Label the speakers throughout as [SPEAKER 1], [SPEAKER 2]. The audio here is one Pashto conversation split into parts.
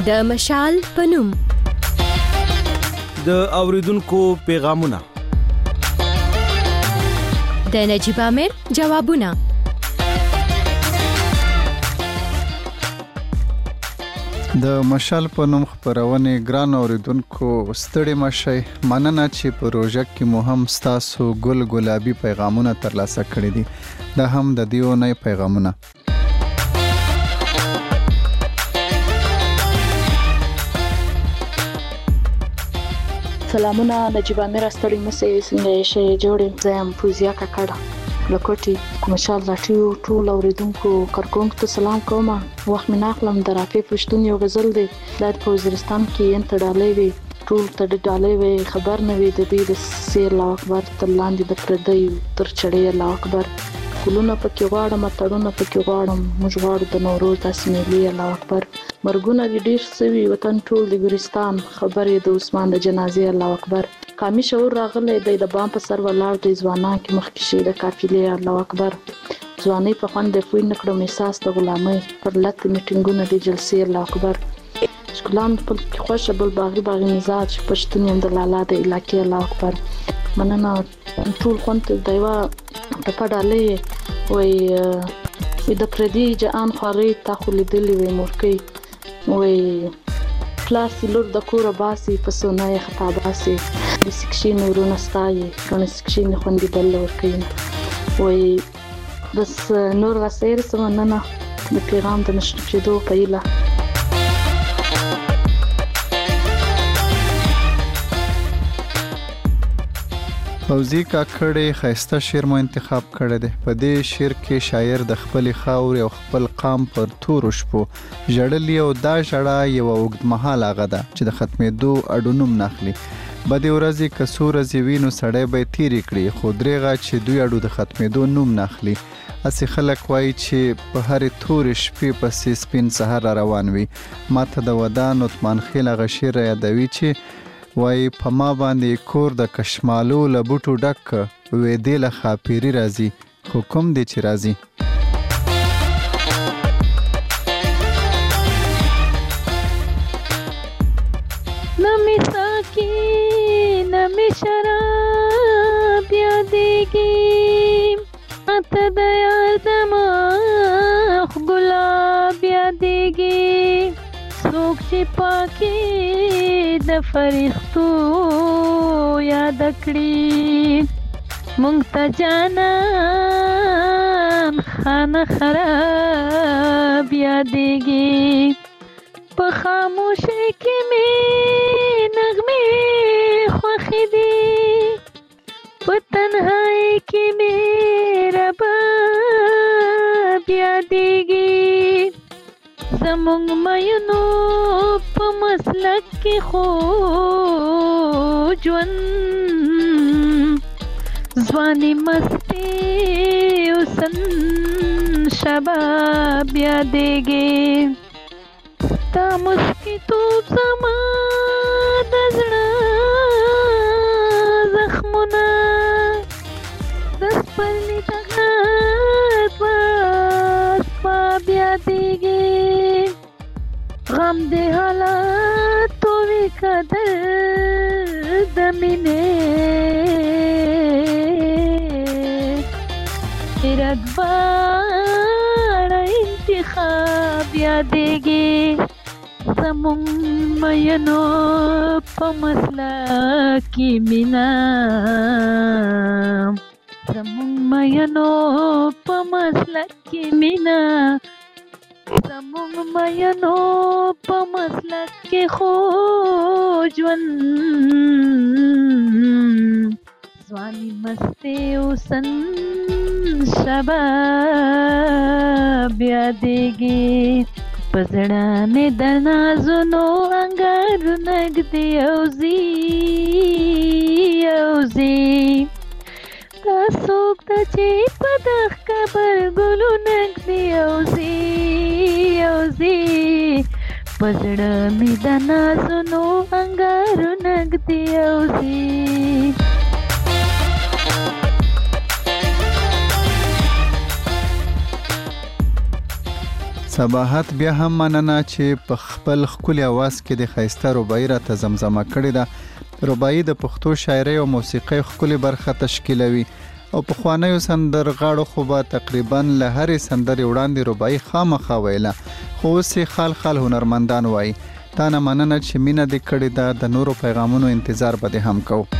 [SPEAKER 1] د مشال پنوم
[SPEAKER 2] د اوریدونکو پیغامونه
[SPEAKER 1] د نجيب امیر جوابونه
[SPEAKER 3] د مشال پنوم خبرونه ګران اوریدونکو ستړي مشي مننه چې پروژه کې مو هم تاسو ګلابي پیغامونه ترلاسه کړی دي دا هم د دیو نه پیغامونه
[SPEAKER 4] سلامونه نجيب امیر ستړي مشه څنګه شي جوړې زم فوزیا کاکړه لکوټي مشال راټیو ټول اوریدونکو کارکونکو ته سلام کوم وخت مې ناخلم د رافي پښتون یو غزل دی د وزیرستان کې انت ډالې وي ټول ته ډالې وي خبر نه وي د دې د سیر الله اکبر تر لاندې د پردی تر چړې الله اکبر ګلونه پکې غواړم تړونه پکې غواړم موږ غواړو د نوروز د اسمیلي الله اکبر مرګونه دې ډیر سوي وطن ټول د ګورستان خبرې د عثمان د جنازې الله اکبر قامي شعور راغلی د بام په سر ولاړ د ځوانان کې مخکې شي د قافلې الله اکبر ځواني په خوند د فوی نکړم احساس د غلامۍ پر لټ میټینګونه د جلسې الله اکبر شکلان په خوشه بل باغی مزاج پښتون يم د لالا د علاقې الله اکبر مننه ټول خوند دیوا په پډالې وای د پردي جان خوري تا خو لیدلې وي مورکي وای پلاس لور د کور باسي په سونای خطا باسي د سکشي نورونه ستایي کنه سکشي نه خوندې بل ورکي وای بس نور راسیر سمننه د پیغام د نشر کېدو پهله
[SPEAKER 3] فوزي کاکړې خيسته شعر مو انتخاب کړی دی په دې شعر کې شاعر د خپل خاور او خپل قام پر تور شپو جړلې او دا جړه یو اوږدمهاله غده چې د ختمېدو اډونوم ناخلي بده ورځي کسور زیوینو سړې به تیری کړی خو درېغه چې دوی اډو د ختمېدو نوم ناخلي اسی خلک وایي چې په هر تور شپې پسې سپین سحر روان وي ماته د ودان عثمان خیل غشیر یادوي چې وای په ما باندې کور د کشمالو لبوټو ډک وې دې له خاپيري راځي حکم دې چې راځي
[SPEAKER 5] نمی ساکی نمی شراب یادیگی اتا دیار دماغ گلاب یادیگی سوک چی پاکی د فرښتو یاد کړی مونږ ته جانان خانه خراب یادېږي په خاموشۍ کې مې نغمې خوښې دي په تنهایۍ کې مې رباب یادېږي زمونږ مینو په مسلک کې خو ژوند ځواني مستي حسن شباب یادېږي ستا مسکي توب زما د زړه زخمونه د سپرلي دغت واسباب یادېږي غم دې حالات وی قدر د مینې ارادوار انتخاب یادېږي زمونږ مینو په مسله کې مینا زمونږ مینو په مسله کې مینا زمونږ مینو په مسلک کې خو ژوند ځواني مستي حسن شباب یادېږي په زړه مې د نازونو انګارونه ږدي اوزي دا څوک ده چې په دغ قبر ګلونه ږدي اوزي په زړه مې د نازونو انګارونه ږدي اوزي
[SPEAKER 3] صباحت بیا هم مننه چې په خپل ښکلي اواز کې د ښایسته رباعي راته زمزمه کړې ده. رباعي د پښتو شاعرۍ او موسیقۍ ښکلې برخه تشکیلوي او پخوانیو سندرغاړو خو به تقریبا له هرې سندرې وړاندې رباعي خامخا ویله، خو اوس یې خال خال هنرمندان وایي. تا نه مننه چې مینه دې کړې ده. د نورو پیغامونو انتظار به دې هم کوو.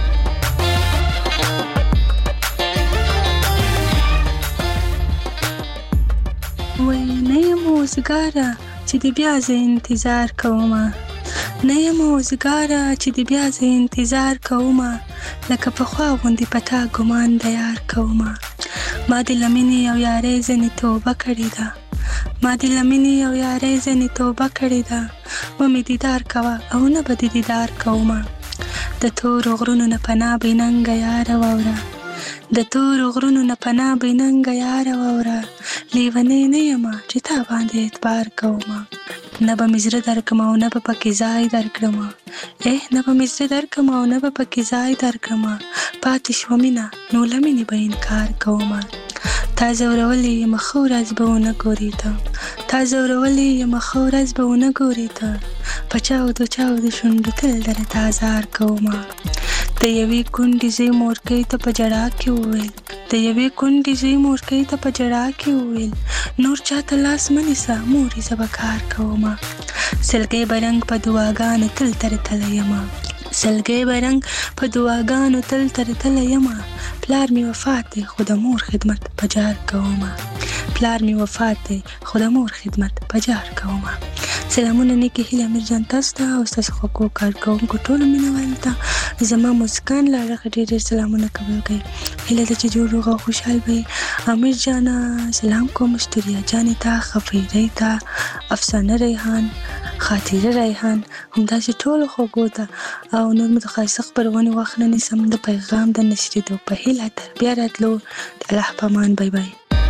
[SPEAKER 6] وای نه یم اوزګاره چې د بیا زه انتظار کومه، نه یم اوزګاره چې د بیا زه انتظار کومه، لکه پخوا غوندې په تا ګمان د یار کومه. ما د لمنې او یارۍ ځنې توبه کړې ده، ما د لمنې او یارۍ ځنې توبه کړې ده. ومې دیدار کوه او نه به د دیدار کومه. د تورو غرونو نه پناه بې ننګه یاره واوره، د تورو غرونو نه پناه بې ننګه یاره واوره. لیونۍ نه یمه چې تا باندې اعتبار کومه، نه به مې زړه درکړم او نه به پکې ځای درکړمه. نه به مې زړه درکړم او نه به پکې ځای درکړمه. پاتې شوه مینه نو له مینې به انکار کومه. تا ځورولې یم ښه ورځ به ونه ګورې ته، تا ځورولې یم ښه ورځ به ونه ګورې ته. په چاودو چاودو شونډو تل درته ازار کومه. د یوې کونډې زوی مورکۍ ته په ژړا کې وویل، د یوې کونډې زوی مورکۍ ته په ژړا کې وویل، نور چاته لاس مه نیسه مورې زه به کار کومه. سلګۍ به رنګ په دعاګانو تل تر تله یمه، سلګۍ به رنګ په دعاګانو تل تر تله یمه. پلار مې وفات دی خو د مور خدمت په جار کومه، پلار مې وفات دی خو د مور خدمت په جار کومه. سلامونه نیکې هیلې امیر جان تاسو ته او ستاسو خوږو کارکوونکو ټولو مینوالو ته زما موسیقان له اړخه ډېر ډېر سلامونه قبول کړئ. هیله ده چې جوړ روغ او خوشحال وئ. امیر جانه سلام کوم اشتریا جانې ته، خفیرۍ ته، افسانه ریحان، خاطره ریحان، همداسې ټولو خوږو ته. او نور مو د ښایسته خپرونې وخت نه نیسم، د پیغام د نشرېدو په هیله تر بیا راتلو. د الله په امان. بای بای.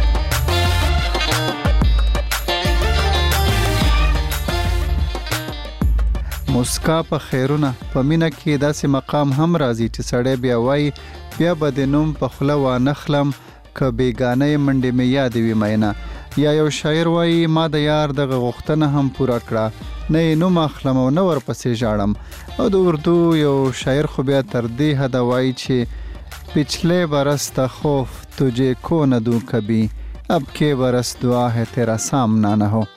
[SPEAKER 3] مسکا په خیرونه. په مینه کې داسې مقام هم راځي چې سړی بیا وایي بیا به د نوم په خوله وانخلم که بیګانه منډې مې یادې وي مینه. یا یو شاعر وایي ما د یار دغه غوښتنه هم پوره کړه، نه یې نوم اخلم او نه ورپسې ژاړم. او د اردو یو شاعر خو بیا تر دې حده وایي چې پچھلے برس تا خوف تجھے کو نہ دوں کبھی، اب کے برس دعا ہے تیرا سامنا نہ ہو.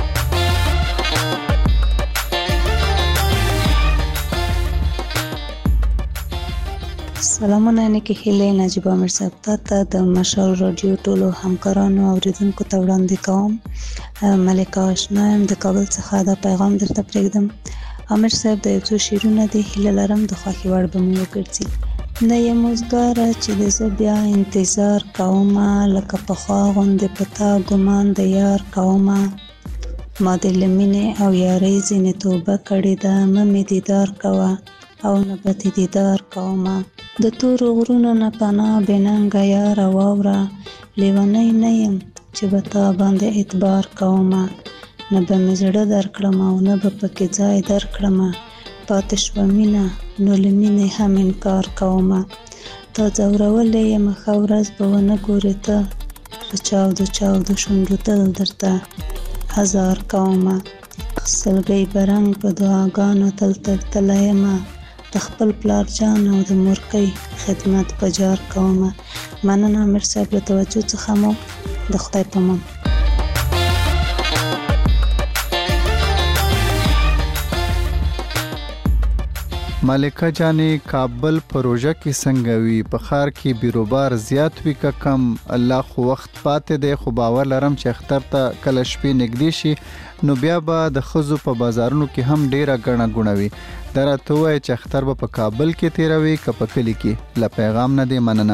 [SPEAKER 7] سلامونه نیکې هیلې نجیب امیر صاحب ته د مشال رادیو ټولو همکارانو او اوریدونکو ته وړاندې کوم. ملکه آشنا یم د کابل څخه دا پیغام درته پرېږدم. امیر صاحب د یو څو شعرونه دي، هیله لرم د خوښې وړ به مې وګرځي. نه یم اوزګاره چې د زه بیا انتظار کومه، لکه پخوا غوندې په تا ګمان د یار کومه. ما د له مینې او یارۍ ځینې توبه کړې ده، مه مې دیدار کوه او نه به دې دیدار کومه. د تورو غرونو نه پناه بې ننګه یاره واوره، لیونۍ نه یم چې به تا باندې اعتبار کومه. نه به مې زړه درکړم او نه به پکې ځای درکړمه. پاتې شوه مینه نو له مینې هم انکار کومه. تا ځورولې یم ښه ورځ به ونه ګورې ته، په چاودو چاودو شونډو تل درته ازار کومه. سلګۍ به رنګ په دعاګانو تل تر تله یمه، د خپل پلار جان او د مورکۍ خدمت په جار کومه. مننه امیر صاحب له توجه څخه مو د خدای په امان.
[SPEAKER 3] ملکه جانې کابل پروژه کې څنګه وي؟ په ښار کې بیروبار زیات وي که کم؟ الله خو وخت پاتې دی، خو باور لرم چې اختر ته کله شپې نږدې شي نو بیا به د ښځو په بازارونو کې هم ډیره ګڼه ګوڼه وي. دا راته ووایه چې اختر به په کابل کې تیروي که په کلي کې؟ له پیغام نه دی مننه.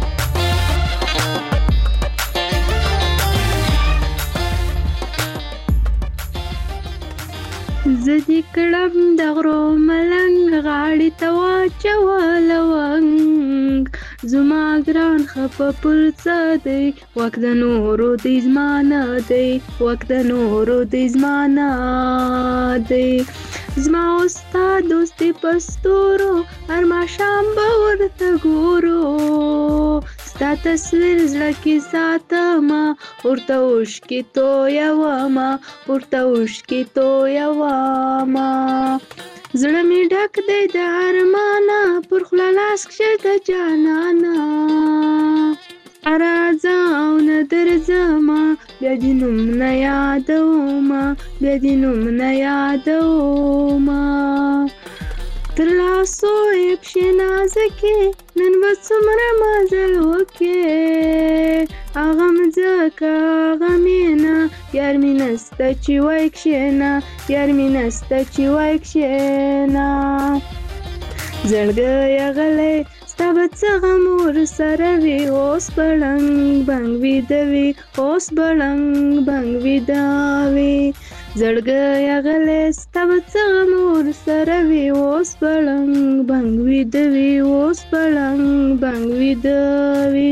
[SPEAKER 5] زه دې کړم د غرو ملنګ، غاړې ته واچوه لونګ، زما ګران خفه پر څه دی، واک د نورو دی زما نه دی، واک د نورو دی زما نه دی. زما او ستا دوستي په ستورو، هر ماښام به ورته ګورو، ستا تصویر زړه کې ساتمه ورته اوښکې تویومه ورته اوښکې تویومه زړه مې ډک دی د ارمانه پر خوله لاس کښېږده جانانه راځه او نه درځمه بیا دې نوم نه یادومه بیا دې نوم نه یادومه تر لاسو یې پښې نازکې نن به څومره مزل وکې هغه مځکه هغه مینه یار مې نسته چې وای کښېنه یار مې نسته چې وای کښېنه زړګیه غلی ستا به څه غم ورسره وي اوس به ړنګ بنګ ویده وي اوس به ړنګ بنګ ویده وي زړګیه غلی ستا به څه غم ورسره وي اوس به ړنګ بنګ ویده وي اوس به ړنګ بنګ ویده وي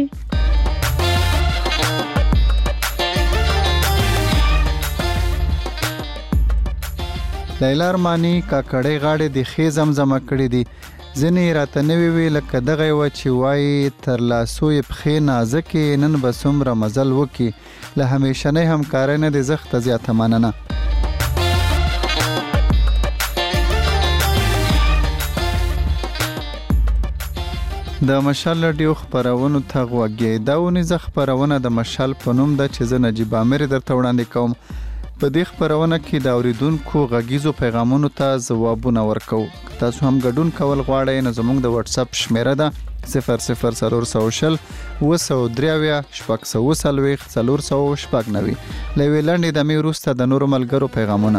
[SPEAKER 3] لیلا ارماني کاکړۍ غاړې د ښې زمزمه کړې دي ځینې راته نوې وي لکه دغه یوه چې وایي تر لاسو یې پښې نازکې نن به څومره مزل وکړي له همیشنۍ همکارۍ نه دې زښته زیاته مننه د مشال رادیو خپرونو ته غوږ یې دا اونیزه خپرونه د مشال په نوم ده چې زه نجیب عامر درته وړاندې کوم په دې خپرونه کې د اوریدونکو غږیزو پیغامونو ته ځوابونه ورکوو که تاسو هم ګډون کول غواړئ نو زموږ د واتساپ شمیره ده 00400 223 640 490 له یوې لنډې دمې وروسته د نورو ملګرو پیغامونه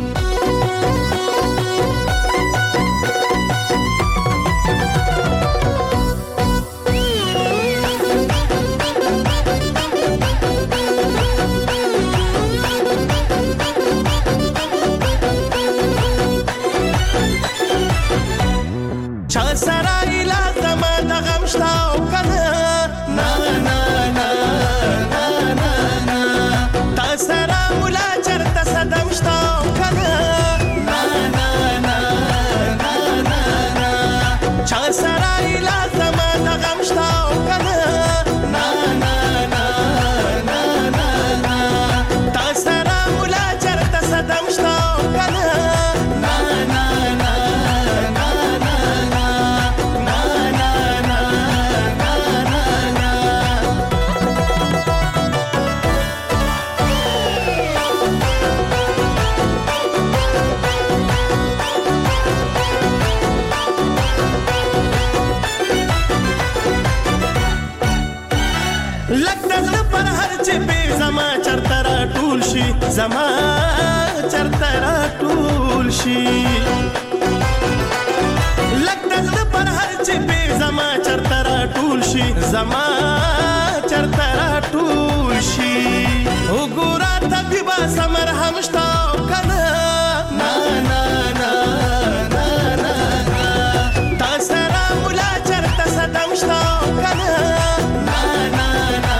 [SPEAKER 8] زما چرته راټول شي لکه د پر هر چې به زما چرته راټول شي زما چرته راټول شي وګوره طبيبه سمر همشتا کنه نا نا نا نا نا تا سره مولا چرته صدمشتا کنه نا نا نا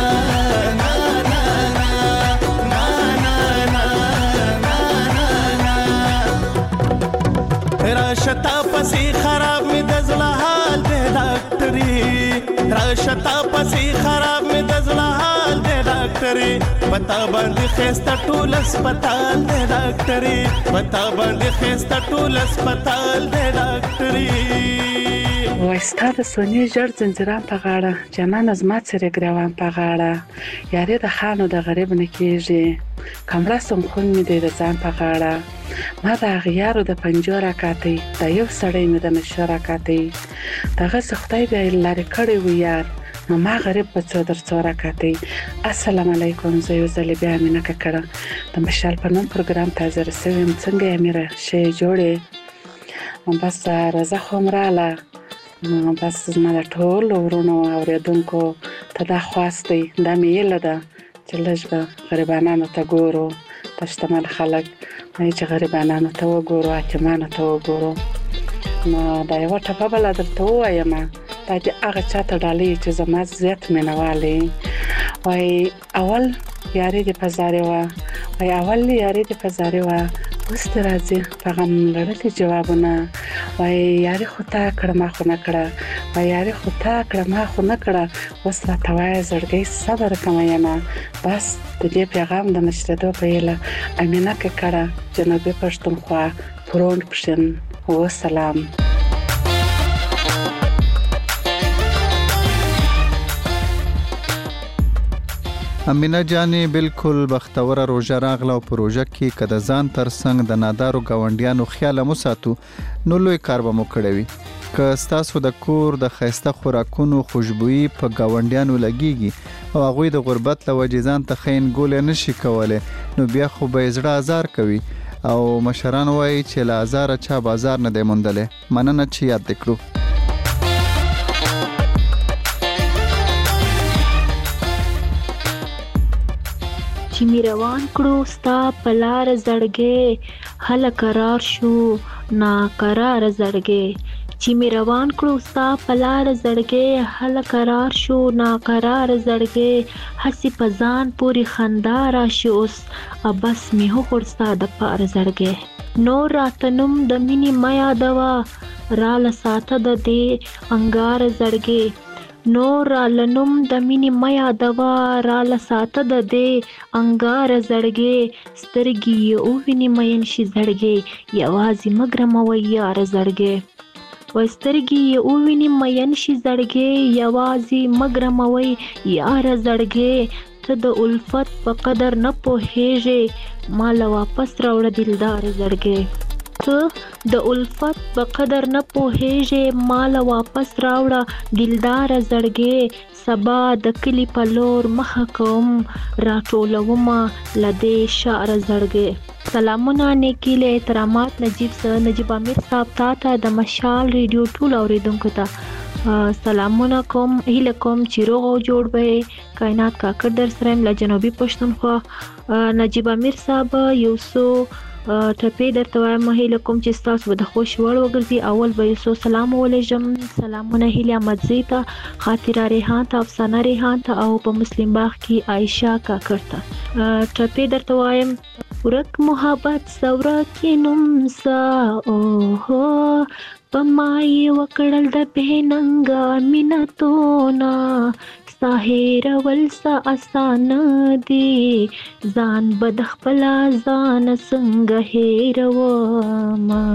[SPEAKER 8] راشتا پسی خراب می دزلا حال دے ڈاکٹری راشتا پسی خراب می دزلا حال دے ڈاکٹری بتا باندې خسته ټول اسپیټال دے ډاکټري بتا باندې خسته ټول اسپیټال دے ډاکټري
[SPEAKER 9] وایستا د سونی جړ زنجیران په غاړه جانان از ما سره ګروان په غاړه یاري د خانو د غریب نه کیږي کمره سم خون می دی د ځان په غاړه ما د غیارو د پنجره کاته د یو سړی می د مشوره کاته دغه سختای به لارې کړی و یار نو ما غریب په څو در څوره کاته السلام علیکم زه یو ځل بیا مینه کړه د مشال په نوم پروګرام تازه رسوم څنګه یې میره شی جوړې بس راځه خمراله بس زما د ټول ورونو اوریدونکو ته دا خواستي دا میله ده چې لږ به غریبانو ته ګورو تشتمل خلک نه چې غریبانو ته وګورو حکیمانو ته وګورو نو دا یو ټپه بل درته وایم دا چې هغه چاته ډالۍ چې زما زیات مینوالي وای اول یاري د پزاره وا وای اول یاري د پزاره وا اوس ته راځي په غم لړلي جوابونه وای یاري خو تا کړه ما خو نه کړه وای یاري خو تا کړه ما خو نه کړه اوس را توای زړګي صبر کوم یم بس د دې پیغام د نشریدو په اله امینه کې کړه جنوبي پښتونخوا پروند پښین و سلام
[SPEAKER 3] امینه جانې بالکل بختوره روژه راغله او په روژه کې که د ځان تر څنګ د نادارو ګاونډیانو خیال مو ساتو نو لوی کار به مو کړی وي که ستاسو د کور د ښایسته خوراکونو خوشبويي په ګاونډیانو لګیږي او هغوی د غربت له وجې ځان ته ښه انګولی نشي کولی نو بیا خو به یې زړه ازار کوي او مشران وایي چې له ازاره چا بازار نه دی موندلی مننه چې یاد دې کړو
[SPEAKER 5] چې می روان کړو ستا په لار زړګې هله قرار شو ناقرار زړګې چې می روان کړو ستا په لار زړګې هله قرار شو ناقرار زړګې هسې په ځان پورې خندا راشي اوس بس می هوخړ ستا د پار زړګې نور راته نوم د مینې مه یادوه راله ساته د دې انګار زړګې نور رالنم د مینې مه یادوه راله ساته د دې انګار زړګې سترګې یې ووینې مین شي زړګې یوازې مه ګرموئ یار زړګې وای سترګې یې ووینې مین شي زړګې یوازې مه ګرموئ یار زړګې ته د الفت په قدر نه پوهېږې ماله واپس راوړه دلدار زړګې ته د الفت په قدر نه پوهېږې ماله واپس راوړه دلدار زړګې سبا د کلي په لور مخه کوم راټولومه له دې شعر زړګې سلامونه نیکي له احترامات نجیب امیر صاحب ته د مشال ریډیو ټول اوریدونکو ته سلامونه کوم هیله کوم چې روغ او جوړ به کائنات کاکړ در سره له جنوبي پښتونخوا نجیب امیر صاحب یو څو ټپې درته وایم هیله کوم چې ستاسو به د خوښ وړ وګرځي اول به یو څو سلام ولیږم سلامونه هیله احمدزي ته خاطره ریحان ته افسانه ریحان ته او په مسلم باغ کې عایشه کاکړ ته ټپې درته وایم ورک محبت سورک نوم سا اوهو پمای وکړل د بهننګا مینتونا ساهر ولسا آسان دی ځان بد خپل ځان څنګه هیروما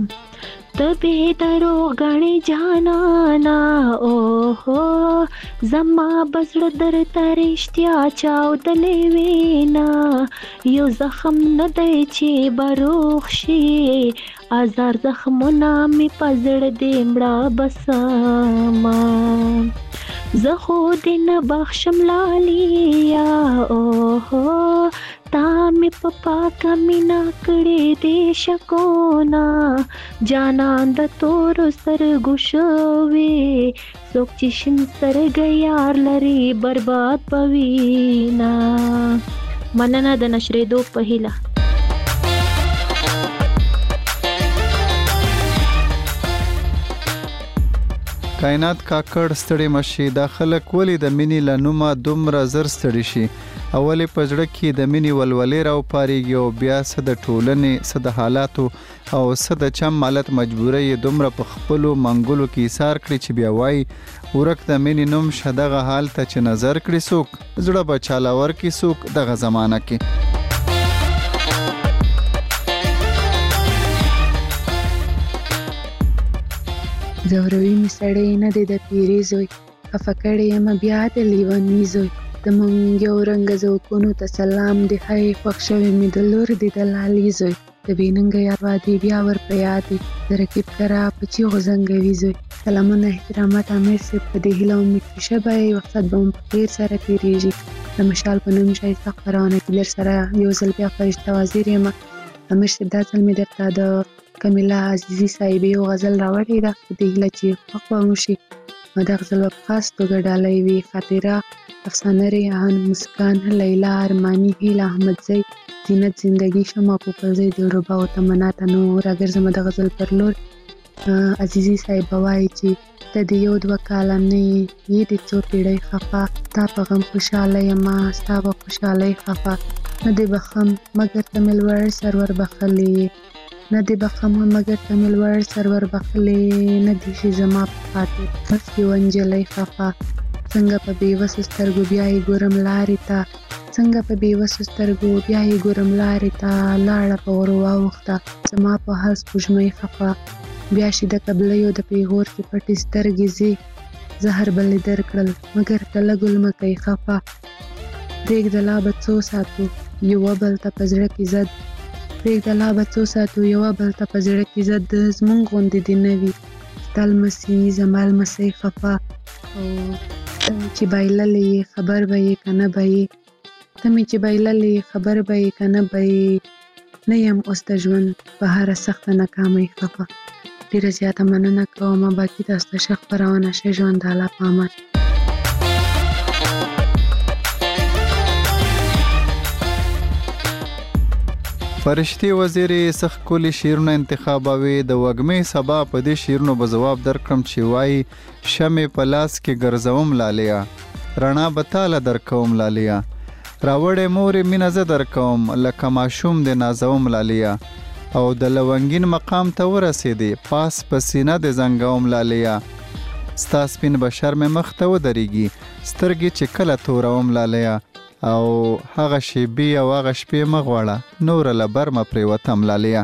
[SPEAKER 5] تبه درو غني جانانا اوهو زما بزړه در ترشتیا چاو دلې وینا یو زخم نه دی چې بروخ شي ازار زخمونه می پزړه دې مړه بسما زه خو دې نه بخشم لالیا اوهو تا می پاکه مینا کړې دې شکونا جانان د تور سترګو شوې څوک چې شین سترګې یار لري برباد پوینا مننه د نشریدو په هیله
[SPEAKER 3] کائنات کاکړ ستړي مشي دا خلک ولې د مینې له نومه دومره زر ستړي شي اولې په زړه کې د مینې ولولې راوپارېږي او بیا څه د ټولنې څه د حالاتو او څه د چم مالت مجبوره یې دومره په خپلو منګلو کې ایثار کړي چې بیا وایي ورک د مینې نوم شه دغه حال ته چې نظر کړي څوک زړه به چاله ورکړي څوک دغه زمانه کې
[SPEAKER 10] زوروي می سړی نه دی د پیری زوی خفه کړی یم بیا د لیونی زوی د مونږ یو رنګ زوکونو ته سلام دی هی خوښ شوی می د لور دی د لالي زوی د بیننګ یار وادي بیا ور په یاد دی د رکیب کرا په چیغو زنګوي زوی سلامونه احترامات امیر صاحب په دې هیله امید چې شبه وخت به په خیر سره تیریږي د مشال په نوم شایسته خبرونه کې در سره یو ځل بیا فرشته وزیر یم امیر صاحب دا ځل می درته د کمیلا عزیزی صاحبې یو غزل راوړې ده په دې هیله چې خوښ به مو شي نو دا غزل به په خاص توګه ډالۍ وي خاطره افسانه ریحان مسکان لیلا ارمانی هیله احمدزی زینت زندگی شما پوپلزی دلربا او تمنا تنو راګرځم د غزل پر لور عزیزی صاحب وایي چې ته د یو دوه کاله نه یې د څو پیړۍ خفه تا په غم خوشحاله یم ستا په خوشحالۍ خفه نه دې بخم مګر ته مې لوړ سرور بخلې، نه دې بخم مګر ته مې لوړ سرور بخلې، نه دې شي زما په خاطر مخکې و نجلۍ خفه، څنګه په بېوسو سترګو بیا یې ګورم لارې ته، څنګه په بېوسو سترګو بیا یې ګورم لارې ته، لاړه په غرو واوښته زما په هر سپوږمۍ خفه، بیا شي د قبلیو د پیغور کې پټې سترګې ځي، زهر به لې درکړل مګر ته لږ لمکۍ خفه، پرېږده لا به څو ساتو یوه بل ته په زړه کې زد، پرېږده لا به څو ساتو یوه بل ته په زړه کې زد، زمونږ غوندې دې نه وي ستا لمسي زما لمسی خفه، او ته مې چې بایللې یې خبر به یې که نه به یې، ته مې چې بایللې خبر به یې که نه به یې، نه یم اوس د ژوند په هره سخته ناکامۍ خفه. ډېره زیاته مننه کومه، باقي تاسو ته ښه خپرونه ښه ژوند، د الله په امان.
[SPEAKER 3] فرشتي وزیرې څه ښکلي شعرونه انتخابوي، د وږمې سبا په دې شعرونو به ځواب درکړم چې وایي شمې په لاس کې ګرځوم لالیا، رڼا به تاله درکوم لالیا، راوړې مورې مینه زه درکوم لکه ماشوم دې نازوم لالیا، او د لونګین مقام ته ورسېدې پاس په سینه دې زنګوم لالیا، ستا سپین بشر مې مخ ته ودرېږي سترګې چې کله توروم لالیا، او هغه شیبې او هغه شپې مه غواړه نوره له بر مه پرېوتم لالیا.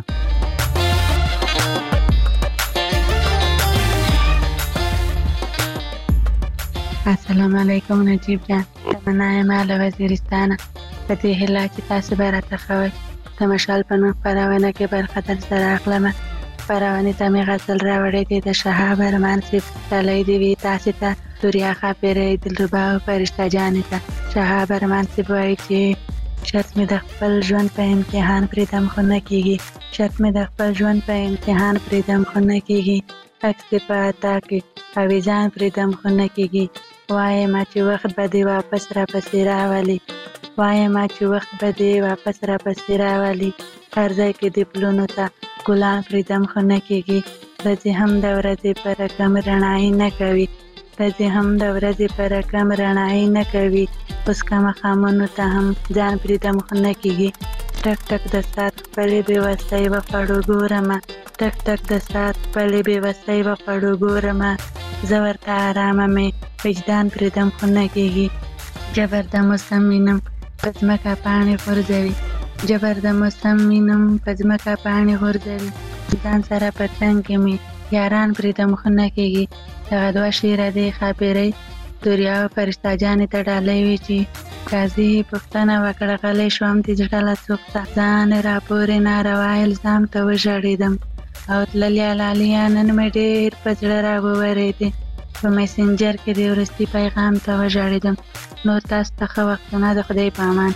[SPEAKER 11] السلام علیکم نجیب جان، تمنا یم له وزیرستانه، په دې هیله چې تاسو به راته ښه وایي. د مشال په نوم خپرونه کې برخه در سره اخلمه. خپرونې ته مې غزل راوړی دی د شهاب ارمان صاحب، ډالۍ دې وي تاسې ته دوریا خاپیرې دلربا او فرشته جانې ته. شهاب ارمان صاحب وایي چې شرط مې د خپل ژوند په امتحان پرېږدم خو نه کېږي، شرط مې د خپل ژوند په امتحان پرېږدم خو نه کېږي، عکس دې په عطا کې اویزان پرېږدم خو نه کېږي، وایم چې وخت به دې واپس راپسې راولي، وایم چې وخت به دې واپس راپسې راولي، هر ځای کې دې پلونو ته ګلان پرېږدم خو نه کېږي، ورځې هم د ورځې په رقم رڼایي نه کوي، ورځې هم د ورځې په رقم رڼایي نه کوي، اوس که ماښامونو ته هم ځان پرېږدم خو نه کېږي، ټک ټک د ساعت خپلې بېوسۍ وخوړو ګورمه، ټک ټک د ساعت خپلې بېوسۍ وخوړو ګورمه، زه ورته ارامه مې وجدان پرېږدم خو نه کېږي، جبر د موسم وینم په ځمکه پاڼې غورځوي، جبر د موسم وینم په ځمکه پاڼې غورځوي، ځان سره په تنګ کې مې یاران پرېږدم خو نه کېږي، دغه دوه شعره دې ښاپیرۍ دوریا او فرشته جانې ته ډالۍ وي چې قاضي پوښتنه وکړه غلی شوم د زړه له سوخته، ځان راپورې ناروا الزام ته وژړېدم، او تللې لالیا نن مې ډېر په زړه راوورېدې، په میسنجر کې د وروستي پیغام ته وژړېدم. نور تاسو ته ښه وختونه، د خدای په امان.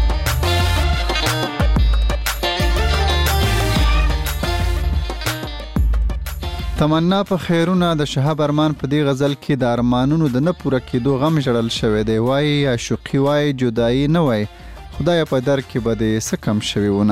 [SPEAKER 3] تمنا په خیرونه د شهاب ارمان په دې غزل کې د ارمانونو د نه پوره کېدو غم ژړل شوی دی، وایي عاشقي وایي جدایي نه وایي، خدایه په در کې به دې څه کم شوي ونه.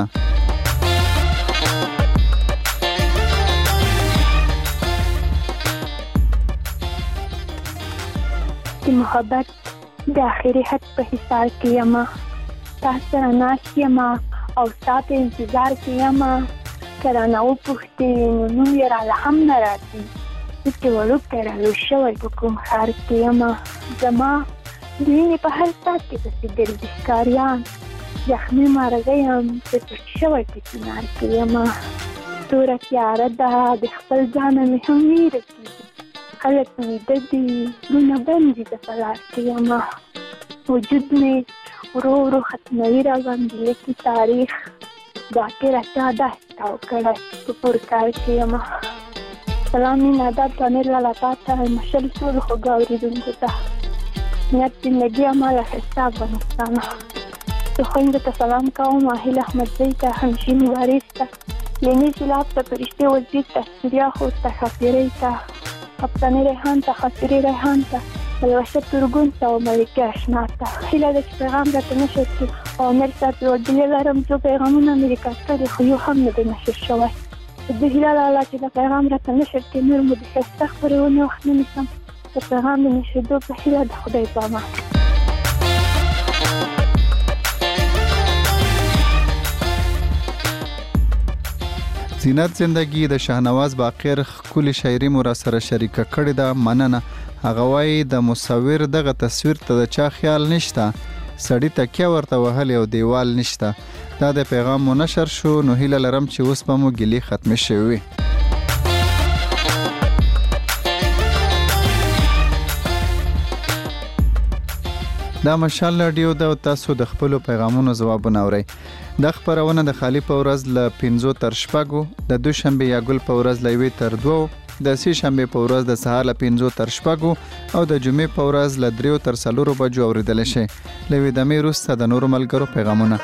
[SPEAKER 12] د محبت د آخري حد په حصار کې یمه، تا سره ناست یمه او ستا په انتظار کې یمه، که رانه وپوښتې نو نوم یې راله هم نه راځي، زه چې وړوکی رالوی شوی په کوم ښار کې یمه، زما د وینې په هر ساعت کې پسې ګرځي ښکاریان، زخمي مرغه یم چې پټ شوی په چنار کې یمه، توره تیاره ده د خپل ځانه مې هم ویره کېږي، خلک ویده دي زړونه بند دي د په لار کې یمه، وجود مې ورو ورو ختموي راباندې لیکي تاریخ، ذاکره چا داسې تاو کړی په پرکار کې یمه. سلام مینه ادب پامیر لاله تا ته، مشل ټولو خوږو اورېدونکو ته، نیت زندګي اماله ښایسته افغانستانه. زه خویندو ته سلام کوم، ماهل احمدزی ته، همشین وارث ته، لیني سیلاب ته، فرشتې وزیر ته، سوریا خور ته، ښاپیرۍ ته، کپتاني ریحان ته، خاطرې ریحان ته، الوشه تورګون ته او ملکې اشنا ته. هیله ده چې پیغام راته نشر کړي او امیر صاحب لوړدلې لرم، څو پیغامونه مې ریکارډ کړي خو یو هم نه دی نشر شوی. د هیله له الله چې د پیغام راته نشر کړي، نور مو د ښایسته خپرونې وخت نه نیسم، د پیغام د نشرېدو په هیله د خدای په امان.
[SPEAKER 3] زینت زندگی د شاهنواز باقر ښکلې شاعري مو راسره شریکه کړې ده، مننه. هغه وایي د مصور دغه تصویر ته د چا خیال نشته، سړی تکیه ورته وهلی او دیوال نشته. دا د پیغام مو نشر شو، نو هیله لرم چې اوس به مو ګیلې ختمې شوې وي. دا مشال راډیو ده او تاسو د خپلو پیغامونو ځوابونه اورئ. دا خپرونه د خالی په ورځ له 5 تر 6، د دوشنبه یا ګل په ورځ له 1 تر 2، د سې شنبه په ورځ د سهار له 5 تر 6 او د جمعې په ورځ له 3 تر 4 بجو اوریدل شي. لوي د مې روسته د نورو ملګرو پیغامونه.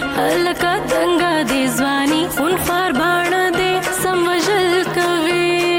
[SPEAKER 13] هلکه دنګه دې ځواني خون خوار باڼه دې سم وژل کوي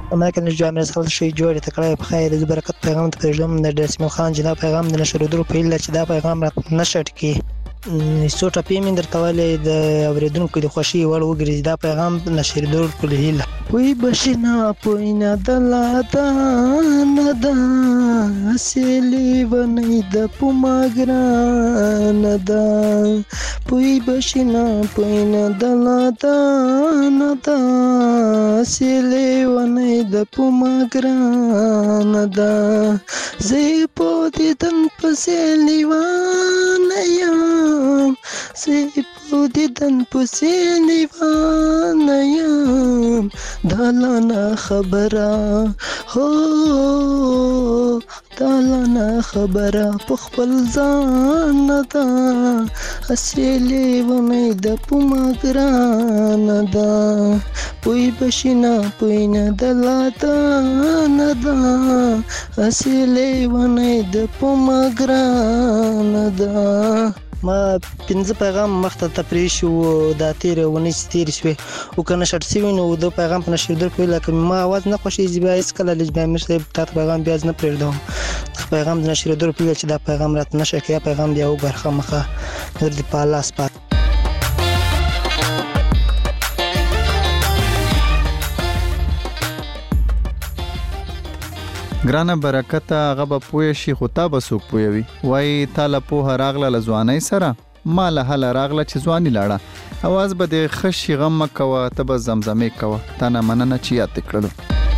[SPEAKER 13] ما كان الجامع صار شيء جوړ ته کړای په خیر د برکت پیغام ته پېژنم د ډرسمل خان جناب پیغام د نشریدو په اله چې دا پیغام را نشټ کی څو ټپې من درته ولې د اوریدونکو د خوشي وړ وګرځي دا پیغام نشریدو په اله وی بشنا پوینا دلاتا ندا سلی ونی د پماګرا ندا پوی بشنا پوینا دلاتا ندا سلی ونی د پماګرا ندا زی په دې تن پسلی وانیا زی په دې تن پسلی وانیا دالانا خبره هو دالانا خبره په خپل ځان ندا اصلي ونی د پماګران ندا پوی بشنا پوی نه دلاتا ندا اصلي ونی د پماګران ندا ما 15 پیغام مخته تپریش او د تیر ونی ستیر شوی او کنه شرط شوی نو د پیغام په نشر در کوي لکه ما आवाज نه خوشي زیبا اس کله لږ به مې تاسو پیغام بیا نه پرېږدم پیغام د نشر در کوي چې دا پیغام رات نشه کې پیغام دی او برخه مخه در دی په لاس پات
[SPEAKER 3] ګرانه برکت هغه به پوه شي خو تا به څوک پوهوي وایي تا له پوهه راغله له ځوانۍ سره ما له هله راغله چې ځواني لاړه اواز به دې ښه شي غم مه کوه ته به زمزمې کوه تا نه مننه چې یاد دې کړلو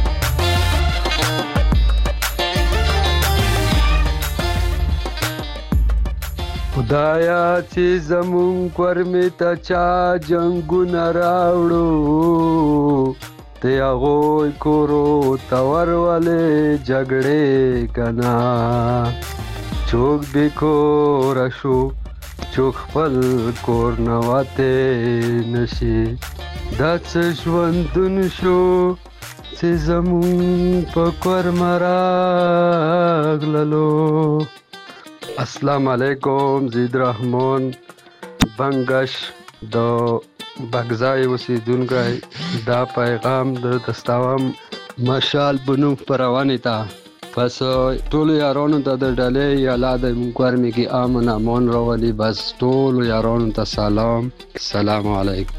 [SPEAKER 14] خدایا چې زمون کورمې ته چا جنګونه راوړو ته هغوی کورو ته ورولې جګړې کنا څوک بې کوره شو څوک خپل کور نه وتی نشي دا څه ژوندون شو چې زمون په کور مه راغللو السلام علیکم زید رحمان بنگش د بغزای اوسیدونکی دا پیغام د دستاوم مشال بنو پروانی تا پس ټول یارانو ته د ډلې یالا د مکرمه کې امن امان راولي بس ټول یارانو ته سلام علیکم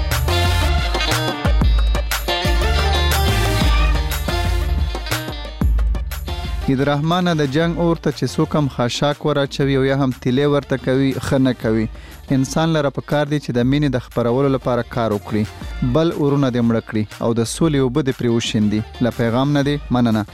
[SPEAKER 3] اید رحمانه د جنگ اور ته چې څوک هم خاشاک وراچوي او یا هم تیلې ورته کوي ښه نه کوي انسان لره پکار دی چې د مینې د خپرولو لپاره کار وکړي بل اورونه دې مړه کړي او د سولې اوبه دې پرې وشیندي له پیغام نه دی مننه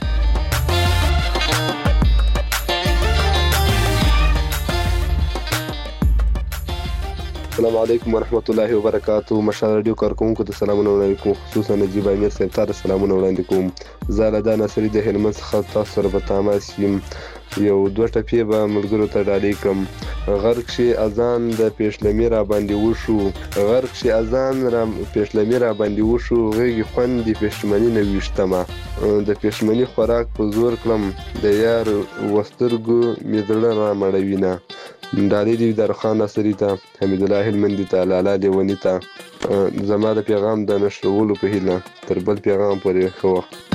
[SPEAKER 15] السلام علیکم ورحمت الله وبرکاتہ مشال رادیو کارکونکو ته سلامونه وړاندې کوم خصوصا نجیب امیر صاحب ته سلامونه وړاندې کوم زه له دا ناصري د هلمند څخه تاسو سره په تماس یم یو دوه ټپې به ملګرو ته ډالۍ کړم غرق شي اذان د پیشلمي را باندې وشو غرق شي اذان را پیشلمي را باندې وشو غږی خوند د پښمنۍ نه وشتمه د پښمنۍ خوراک په زور کړم د یار وسترګو میدړه را مړوینه ډالۍ دی درخان ناصری ته حمید الله هلمندي ته لالا دیونی ته زما د پیغام د نشرولو په هیله تر بل پیغام پورې خو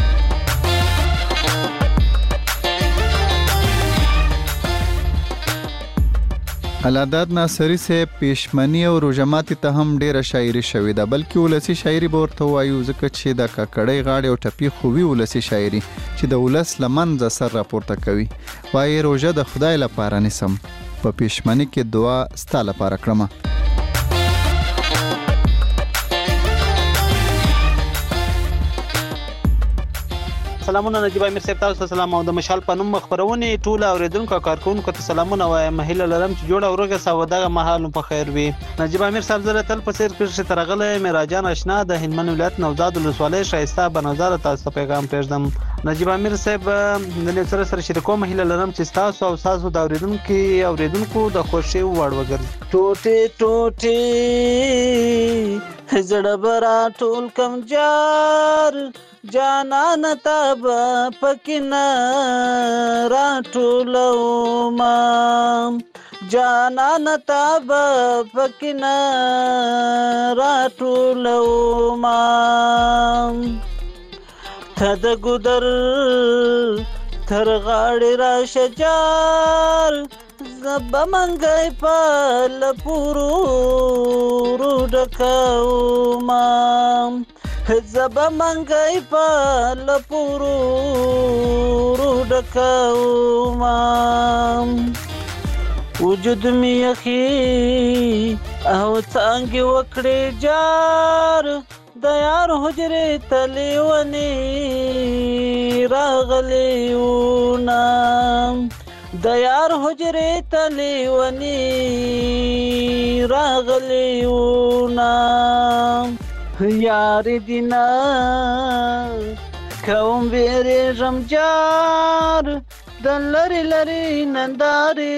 [SPEAKER 3] علادات ناصری صاحب پېشمنی او روجماتي ته هم ډیره شاعري شوې ده بلکې ولسی شاعري به ورته وایو ځکه چې د ککړۍ غاړې او ټپي خووي ولسی شاعري چې د ولس لمنځه سر راپورته کوي وایي روژه د خدای لپاره نیسم په پېشمنی کې دعا ستا لپاره کړمه
[SPEAKER 2] سلامونه نجیب امیر صاحب تاسو سلام او د مشال پنوم خبرونه ټول اوریدونکو کارکونکو ته سلامونه وایم مهله لرم چې جوړ اورګه سوداغه محل په خیر وي نجیب امیر صاحب زره تل په سیر کې ترغله مراجان آشنا د هلمند ولایت نوزاد ولسوالۍ شایسته بنظر تاسو پیغام پېژدم نجیب امیر صاحب د نصر سره شریکو مهله لرم چې تاسو او تاسو د اوریدونکو د خوشي وړ وګرځي
[SPEAKER 16] ټوټه ټوټه زړه برا ټول کم جار جانان تاب پکنا راټولو ما جانان تاب پکنا راټولو ما ته د ګودر تر غاړې راشه جار زبه منګی په لپورو ډکوما زبه منګی په لپورو ډکوما وجود می یخی او څانګې وکړې جار د یار حجرې ته لیونې راغلی وونه د یار حجرې ته لیونې راغلی وونه یارې دینه کوم ویرېږم جار د لرې لرې نندارې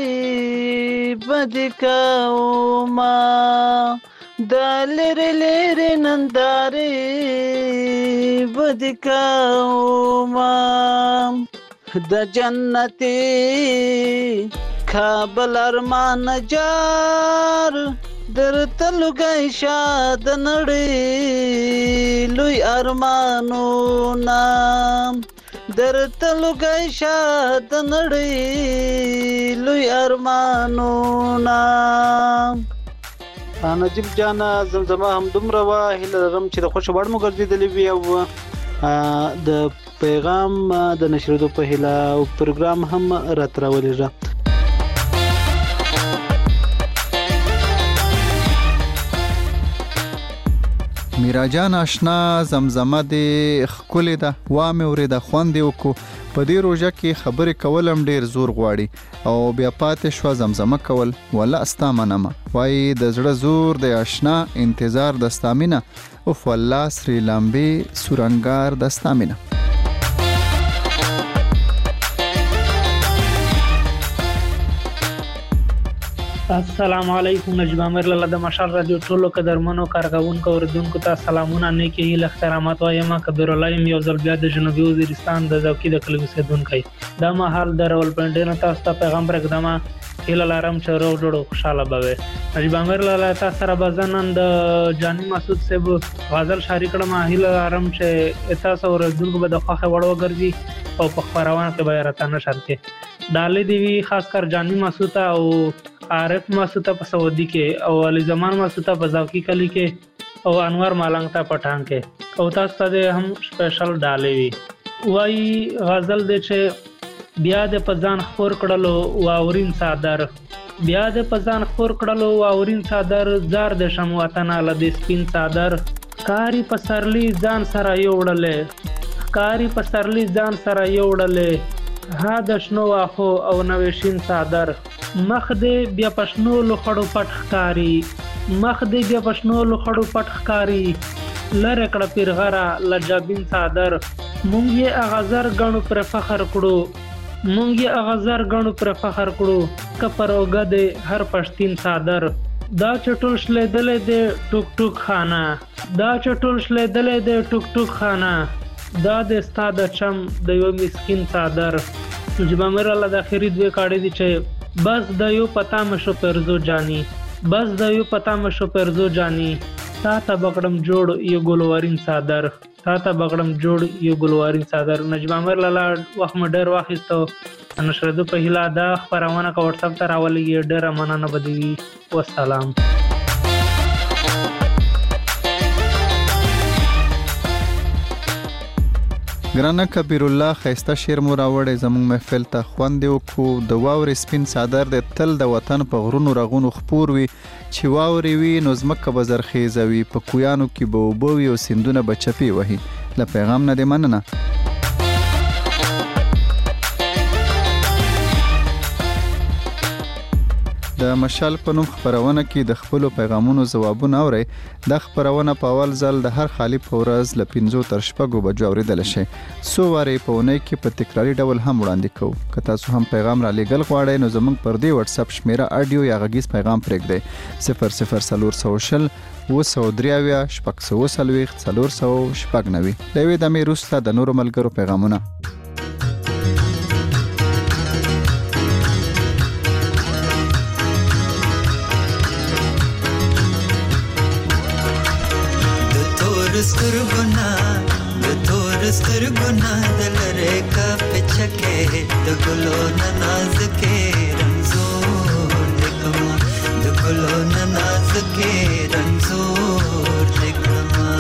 [SPEAKER 16] بدې کومه د لرې لرې نندارې بدې کومه د جنتي کابل ارمان جار درته لوګی شه د نړۍ لوی ارمانونه درته لوګی شه د نړۍ لوی ارمانونه
[SPEAKER 2] نجیب جان زمزمه هم دومره وه هیله لرم چې د خوښې وړ مو ګرځېدلې وي او د پیغام د نشریدو په هیله او پروګرام هم راته راولېږه.
[SPEAKER 3] میراجان آشنا زمزمه دې ښکلې ده وامې اورېده خوند یې وکړو په دې روژه کې خبرې کول هم ډېر زور غواړي او بیا پاتې شوه زمزمه کول والله ستا منمه وایي د زړه زور د آشنا انتظار د ستا مینه اوف والله سرې لامبې سورنګار د ستا مینه.
[SPEAKER 17] السلام علیکم نجیب عامر لاله د مشال رادیو ټولو قدرمنو کارکوونکو اوریدونکو ته سلامونه نیکې هیلې احترامات وایم. کبیر الله یم یو ځل بیا د جنوبي وزیرستان د ذوقي د کلي اوسېدونکی دا مهال د راولپنډۍ نه تاسو ته پیغام پرېږدمه هیله لرم چې روغ جوړ او خوشحاله به وئ. نجیب عامر لاله تاسو سره به زه نن د جاني مسعود صاحب غزل شاعري کړم. هیله لرم چې تاسو اوریدونکو به د خوښې وړ وګرځي او په خپرونه کې به یې راته نشر کړي. ډالۍ دې وي خاص کر جاني مسعود او عارف مسعود په سعودي کې او علي زمان مسعود په ذوقي کلی کې او انور مالنګ ته پټان کې او تاسو ته هم سپیشل ډالۍ وي. وای غزل دې چې بیا د پزان خور کړلو واورین صادر بیا د پزان خور کړلو واورین صادر زار د شم وطن له د سپین صادر کاری پسرلی ځان سره یوړلې کاری پسرلی ځان سره یوړلې ها د شنو واخو او نوې شین صادر مخ دې بیا پښنو لخړو پټ ښکاری مخ دې بیا پښنو لخړو پټ ښکاری لره کړه پیرغره لجابین صادر مونږ یې اغزر غنو پر فخر کړو مونږ یې اغزر غنو پر فخر کړو کپر اوګه دې هر پښتین صادر دا چټول شلې دلې دې ټوک ټوک خانه دا چټول شلې دلې دې ټوک ټوک خانه دا د استاد چم د یو مسکین صادر. نجیب عامر الله د اخري دوه کاړې دي چې بس د یو پتا مشو پرزو جانی بس د یو پتا مشو پرزو جانی تا ته بغړم جوړ یو ګلوارین صادر تا ته بغړم جوړ یو ګلوارین صادر. نجیب عامر الله وخت مډر واخیستو نشردو په هیله دا خبرونه کا واتس اپ ته راولېږي ډېر مننه بدوي والسلام.
[SPEAKER 3] ګرانه کبیر الله خیسته شعر مو راوړی زموږ محفل ته خوند وکړو. د واورې سپین صادر د تل د وطن په غرونو رغونو خپور وي چې واورې وي نو ځمکه به زرخیزه وي په کویانو کې به اوبه وي او سیندونه به چپې وهي. له پیغام نه دې مننه. د مشال په نوم خبرونه کې د خپل پیغامونو ځوابونه اوري. د خبرونه په اول ځل د هر خالی په ورځ ل 5 تر 6 بجو اوریدل شي. سو واره په اونۍ کې په تکراری ډول هم وړاندې کوو. که تاسو هم پیغام را لېږل غواړئ نو زموږ پر دې واتس اپ شمیره اډیو یا غږیز پیغام پرېږدئ 00400 203 شپږ 499 لوي د مې روسته د نورو ملګرو پیغامونه.
[SPEAKER 18] سترګونه د تور سترګو نه دلره کا پچکه د ګلو ناز کې رنزور دکما د ګلو ناز کې رنزور دکما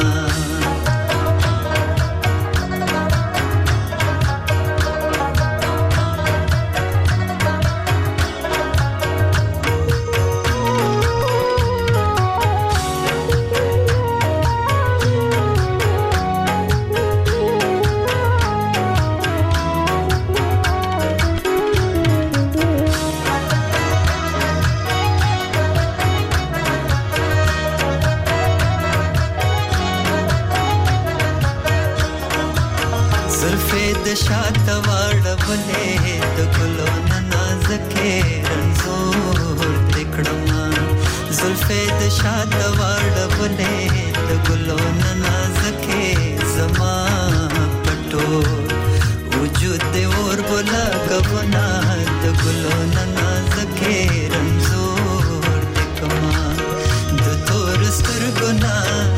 [SPEAKER 18] د شاته واړولې د ګلو ناز کې رنزور دکړما زلفې د شاته واړولې د ګلو ناز کې زما پټو وجود دې اور بولا غونا د ګلو ناز کې رنزور دکما د تور سترګنا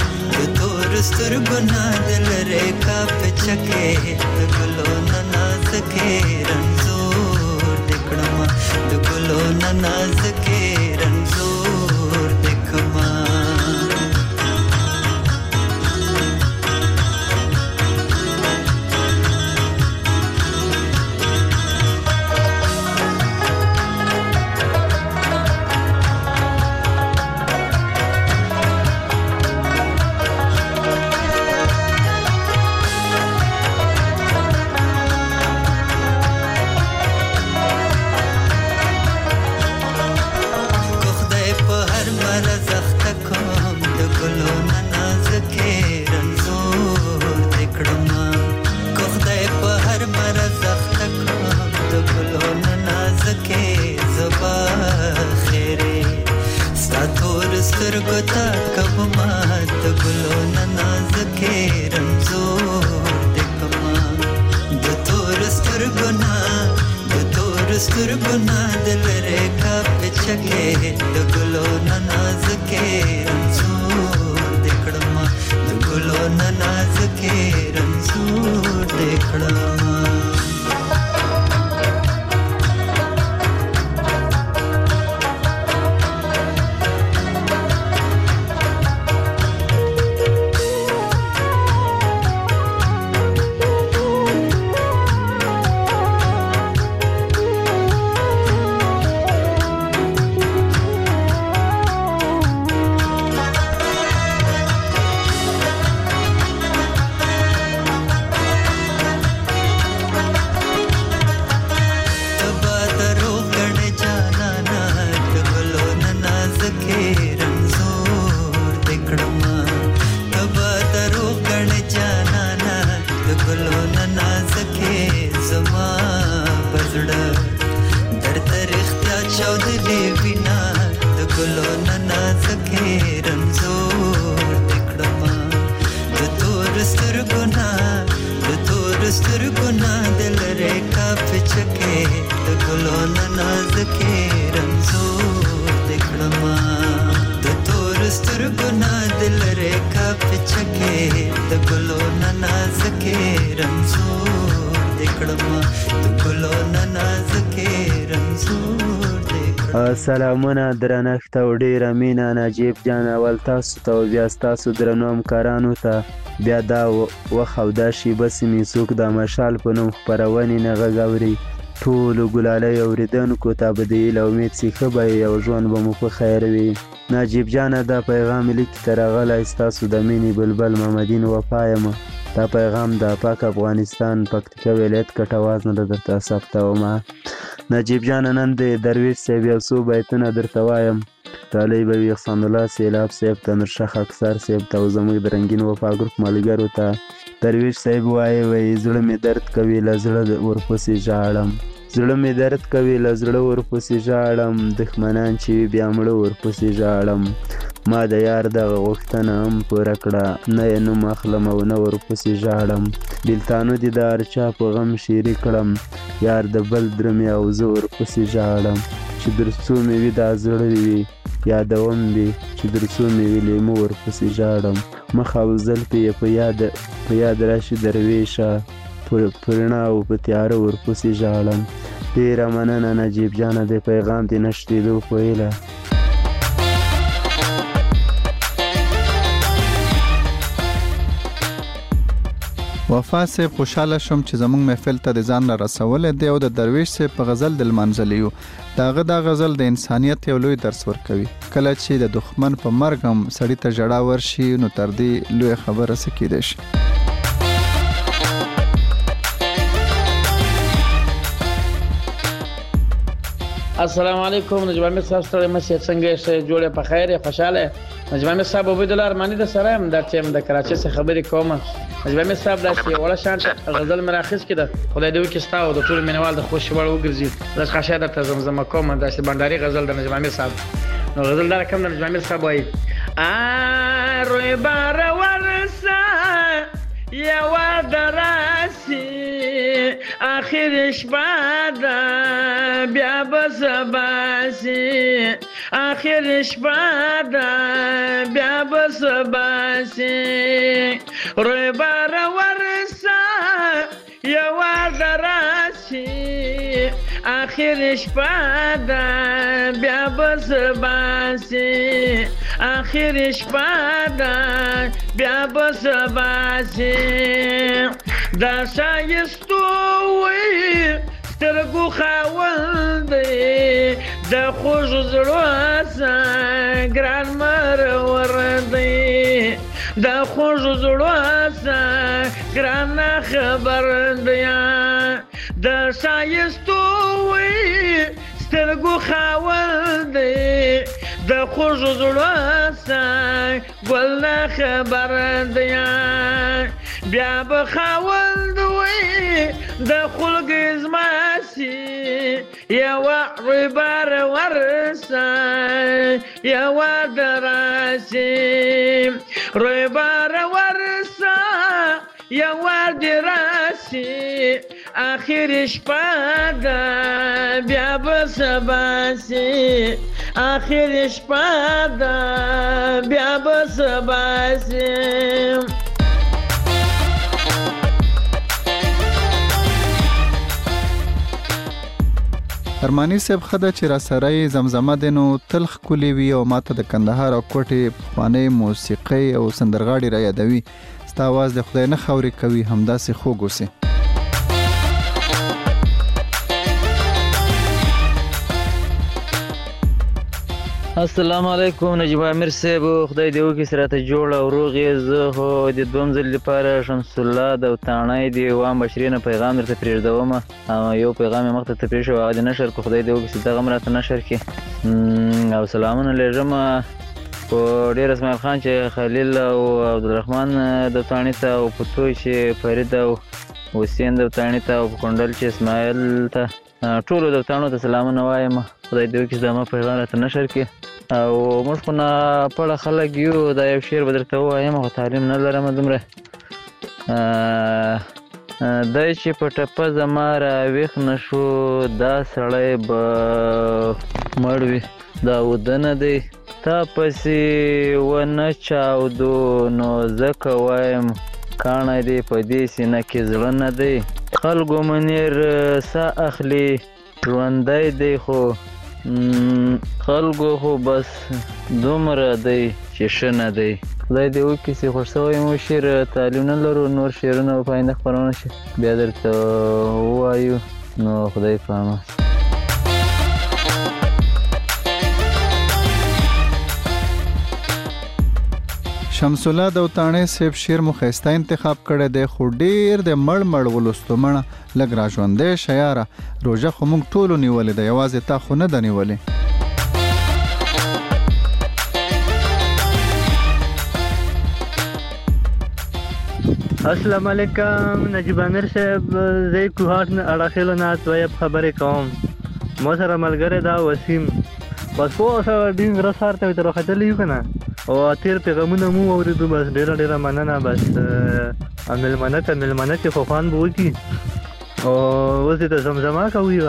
[SPEAKER 18] سترګنا دلره کا پچکه د ګلو ناز کې رنزور دکړما د ګلو ناز کې رنزور دکما سترګو تا کبما د ګلو ناز کې رنزور دکما د تور سترګنا دلره کا پچکه د ګلو ناز کې رنزور دکړما د ګلو ناز کې رنزور دکړما
[SPEAKER 19] سلامونه درنښت او ډیره مینه نجیب جان اول تاسو ته او بیا ستاسو درنو همکارانو ته بیا دا وخت او دا شیبه سیمې څوک د مشال په نوم خپرونې نه غږ اوري ټولو ګلالۍ اورېدونکو ته به د هیله امید چې ښه به یې او ژوند به مو په خیر وي نجیب جانه دا پیغام لیکي ته راغلی ستاسو د مینې بلبل محمدین وفا یم دا پیغام د پاک افغانستان پکتیکا ولایت کټواز نه درته ثبتومه نجیب جان نن د درویش صاحب یو څو بیتونه درته وایم ډالۍ به وي احسان الله سیلاب صاحب ته نورشاه خاکسار صاحب ته او زموږ د رنګین وفا ګروپ ملګرو ته درویش صاحب وایي زړه مې درد کوي له زړه ورپسې ژاړم زړه مې درد کوي له زړه ورپسې ژاړم دښمنان چې وي بیا مړه ورپسې ژاړم ما د یار دغه غوښتنه هم پوره کړه نه یې نوم اخلم او نه ورپسې ژاړم بېلتانو دې د هر چا په غم شریک کړم یار د بل درومې او زه ورپسې ژاړم چې درڅو مې وي دا زړه وي یادوم دې چې درڅو مې وي لیمو ورپسې ژاړم مخ او زلفې یې په یاد راشي درویشه په رڼا او په تیاره ورپسې ژاړم ډېره مننه نجیب جانه دې پیغام دې نه شتېدو خویله
[SPEAKER 3] وفا صاحب خوشاله شوم چې زموږ محفل ته د ځان را رسولی دی او د درویش صاحب په غزل د لمانځلی یو د هغه دا غزل د انسانیت یو لوی درس ورکوي کله چې د دښمن په مرګ هم سړي ته ژړا ورشي نو تر دې لویه خبره څه کیدی شي
[SPEAKER 20] السلام علیکم نجیب امیر صاحب ستړي مشه څنګه یې جوړه په خیر خوشاله نجیب امیر صاحب عبید الله ارمانی د سره هم د ټیم د کراچۍ څخه خبرې کوم نجیب امیر صاحب داسې وړه شان غزل مراخص کړه خدای دې وکړي ستاسو د ټول مینوال د خوش وړ وګرځي د خاصه د زمزمه کوم داسې بنداري غزل د نجیب امیر صاحب نو غزل دا کوم د نجیب امیر صاحب وایي روی بار ورسا یو دراسي اخر شپه ده بیا به سبا سي اخر شپه ده بیا به سبا سي روی بار ورسا یو دراسي اخر شپه ده بیا به سبا سي اخر شپه ده بیا به سبا سي دا شایستو وي سترګو خاوند دی د خوږ زړه سره ګران مرور دی د خوږ زړه سره ګران خبر دی د شایستو وي سترګو خاوند دی د خوږ زړه سره ګل نه خبر دی بیا به خاوند وي د خلق زماسي یو عبار ورسا یو دراسي عبار ورسا یو دراسي اخر شپه ده بیا به سبا سي اخر شپه ده بیا به سبا سي
[SPEAKER 3] ارمانی صاحب خده چې را سره زمزمه دی نو تل ښکلې وي او ماته د کندهار او کوټې پخوانۍ موسیقۍ او سندرغاړي را یادوي ستا اواز د خدای نه خاورې کوي همداسې خوږ اوسې
[SPEAKER 21] السلام علیکم نجیب امیر صاحب خدای دې وکړي چې راته جوړ او روغ یې زه خو د دویم ځل لپاره شمس الله د وطاڼۍ د یوه مشرې نه پیغام درته پرېږدوم یو پیغام یې مخته ته پرېښی و هغه دې نشر کړو خدای دې وکړي چې دغه هم راته نشر کړي او سلامونه لېږم په ډېر اسماعیل خان چې خلیل او عبدالرحمن د وطاڼي ته او په توی چې فرید او حسین د وطاڼي ته او په کونډل چې اسماعیل ته ټولو د وطاڼو ته سلامونه وایم خدای دې وکړي چې دا ما پیغام راته نشر کړي او موږ خو ناپړه خلک یو دا یو شعر به درته ووایم خو تعلیم نه لرم دومره دی چې په ټپه زما راویښ نه شو دا سړی به مړ وي دا وده نه دی تا پسې ونه چاودو نو ځکه وایم کاڼی دی په دې سینه کې زړه نه دی خلکو منیر سا اخلي ژوندی دی خو خلکو خو بس دومره دی چې ښه نه دی خدای دې وکړي چې خوښ شوی مو شعر تعلیم نه لرو نور شعرونه په آینده خپرونه شي بیا درته ووایو نو خدای په امان
[SPEAKER 3] شمس الله د وطاڼۍ صاحب شعر مو ښایسته انتخاب کړی دی خو ډېر د مړ ولوستو مړه لږ را ژوندی شه یاره روژه خو موږ ټولو نیولې ده یوازې تا خو نه ده نیولې
[SPEAKER 22] السلام علیکم نجیب امیر صاحب زه کوهاټ نه اړخیلو نه دویب خبرې کوم ما سره ملګری دا وسیم بس پوه سره ډېر زړه سهار ته ورته راختلی یو که نه او تېر پیغامونه مو واورېدو بس ډېره مننه بس مېلمنه که مېلمنه چې خو خوند به وکړي او اوس دې ته زمزمه کوي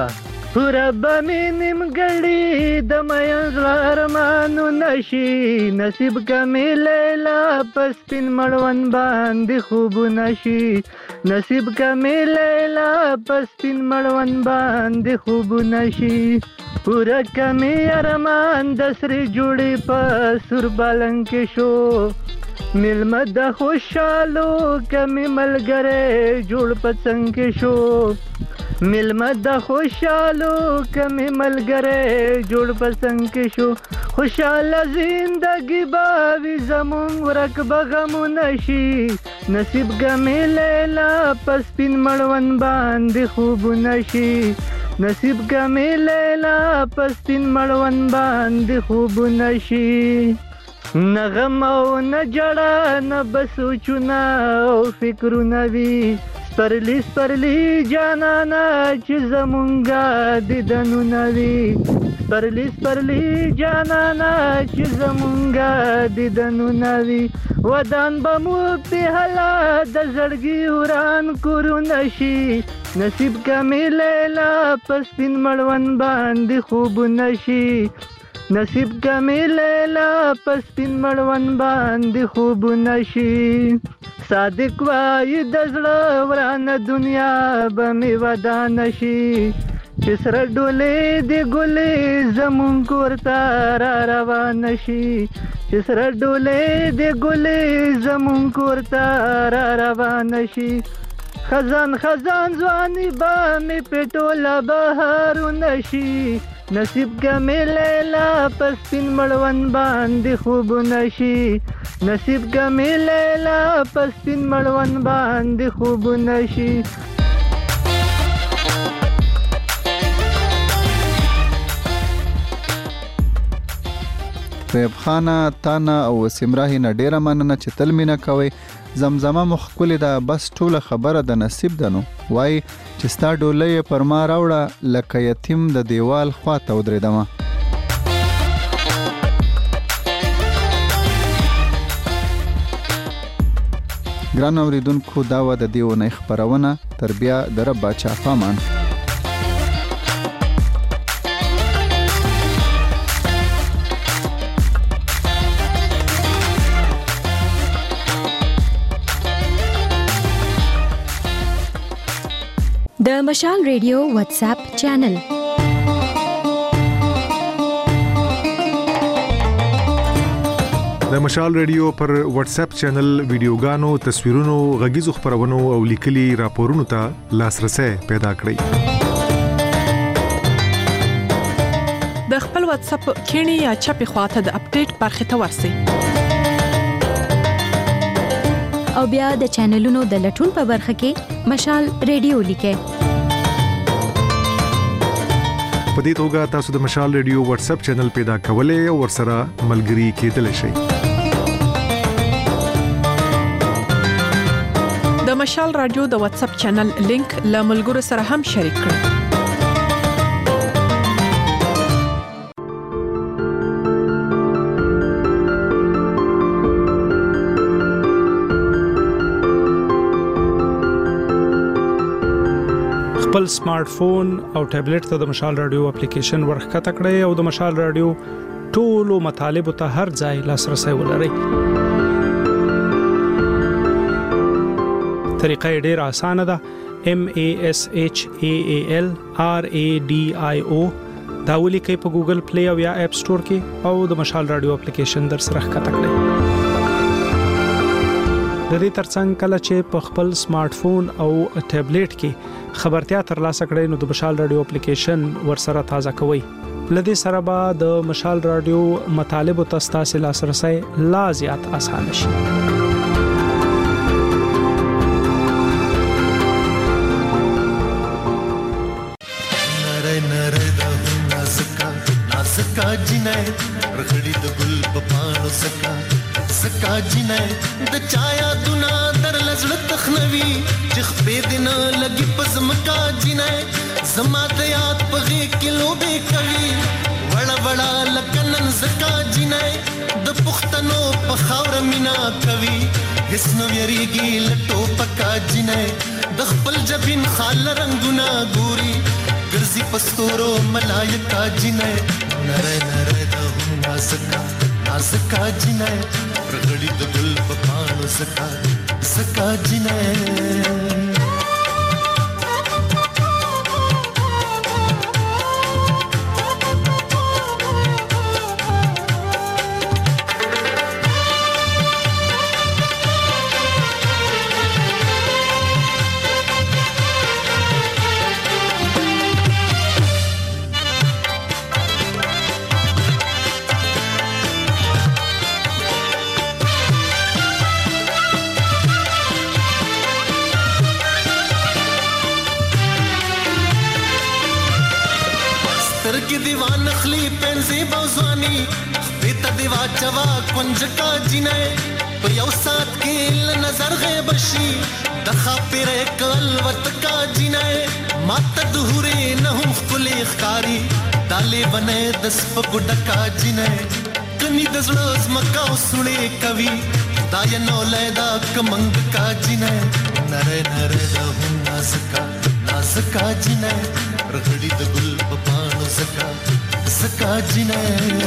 [SPEAKER 22] پورا به می نیمګړی د مین زړه ارمانو نشي نصیب کمی لیلا په سپین مړوند باندې خوبونه شي نصیب کمی لیلا په سپین مړوند باندې خوبونه شي پورا کمی ارمان د سرې جوړې په سور بالنګ کې شو میلمه د خوشحالو کمی ملګری جوړ په څنګ کې شو میلمه د خوشحالو کمی ملګری جوړ په څنګ کې شو خوشحاله زندګي به وي زمونږ ورک به غمونه شي نصیب ګمې لیلا په سپین مړوند باندې خوبونه شي نصیب ګمې لیلا په سپین مړوند باندې خوبونه شي نه غم او نه جړه نه به سوچونه او فکرونه وي سپرلی سپرلی جانانا چې زمونږه دیدنونه وي سپرلی سپرلی جانانا چې زمونږه دیدنونه وي ودان به مو په هلا د زړګي وران کورونه شي نصیب کمې لیلا په سپین مړوند باندې خوبونه شي نصیب کمې لیلا په سپین مړوند باندې خوبونه شي صادق وای د زړه ورانه دنیا به می ودان شي چې سره ډولې د ګلې زمون کور ته را روان شي چې سره ډولې د ګلې زمون کور ته را روان شي خزان خزان ځواني به می پټوله بهارونه شي نصیب ګمې لیلا په سپین مړوند باندې خوبونه شي نصیب ګمې لیلا په سپین مړوند باندې خوبونه شي
[SPEAKER 3] طیب خانه تانا او سمراهی نه ډیره مننه چې تل مینه کوي زمزمه مخکولې ده بس ټوله خبره د نصیب ده نو وای چې ستا ډولۍ پر ما راوړه لکه یتیم د دیوال خواته ودرېدمه ګران اوریدونکو دا وه د دې اونۍ خپرونه تر بیا د رب باچا پامان
[SPEAKER 1] د مشال ریډیو واتس اپ چینل
[SPEAKER 4] د مشال ریډیو پر واتس اپ چینل ویډیوګانو تصویرونو غږیزو خبرونو او لیکلي راپورونو ته لاسرسي پیدا کړئ
[SPEAKER 23] د خپل واتس اپ کینی یا چپی خواته د اپډیټ برخه ته ورسی
[SPEAKER 1] او بیا د چینلونو د لټون په برخه کې مشال ریډیو لیکه
[SPEAKER 4] په دې توګه تاسو د مشال ریډیو واتس اپ چینل پیدا کولای او ورسره ملګري کېدلی شئ
[SPEAKER 23] د مشال رادیو د واتس اپ چینل لینک له ملګرو سره هم شریک کړئ
[SPEAKER 24] خپل سمارټ فون او ټابلیټ ته د مشال رادیو اپلیکیشن ورخکته کړئ او د مشال رادیو ټولو مطالبه ته هر ځای لاسرسي ولرئ. طریقه ډیره اسانه ده. MASHALRADIO دا ولیکئ په ګوګل پلی او یا اپ سٹور کې او د مشال رادیو اپلیکیشن در سره ښکته کړئ. د دې ترڅنګ کله چې په خپل سمارټ فون او ټابلیټ کې خبرتیا ترلاسه کړئ نو د مشال رادیو اپلیکیشن ورسره تازه کوئ. لدې سره به د مشال رادیو مطالبه تاسو لاسرسي لا زیات آسان شي.
[SPEAKER 8] سکا جنای رخړی د ګل په پاڼو سکا سکا جنای د چایا دنا در لزړ تخنوي چې خپې دنا لګي پزمکا جنای زما د یاد په غي کلو به کوي وړ وړ لکنن زکا جنای د پختنو په خاور مینا کوي هیڅ نو یریږي لټو پکا جنای د خپل جبین خال رنگونه ګوري ګرځي پستورو ملائکه جنې نره نره د نازکا نازکا جنې رغړی د ګل په پاڼو زکا زکا جنې دیوان خلی پنځي بوزواني بیت دیوا چوا کنج کا جنې په یو سات کې نظر غیب شي د خاطر کل وت کا جنې مات دهوري نه هم خپل ښکاری دالې بنې د سپ ګډ کا جنې کني د زړه مکا سړې کوي دای نو لیدا کمنګ کا جنې نره نره د نازکا نازکا جنې رغړی د ګل په پاڼو زکا زکا جنې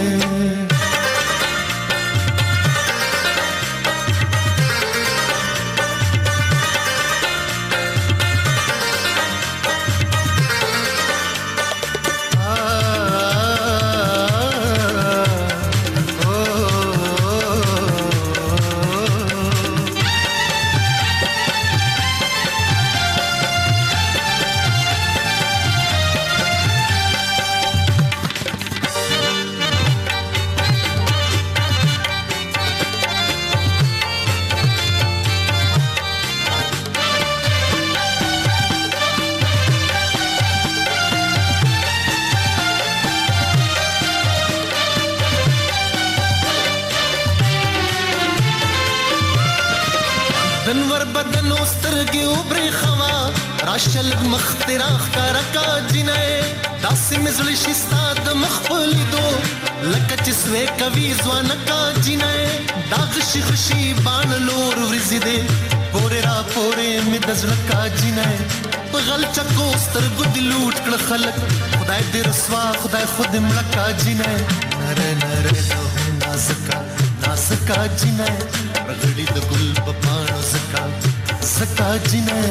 [SPEAKER 8] راشل مختراخ کارکا جنې داسې مزل شستا د مخفلی دو لکه چې سوې کوي ځوان کا جنې داغ شخشي بان لور ورزيده پورې را پورې مې دزړه کا جنې په غل چکو ستر ګد لوټ کړ خلک خدای دې رسوا خدای خود ملکا جنې نره نره نازکا نازکا جنې رغړی د ګل په پاڼو زکا زکا جنې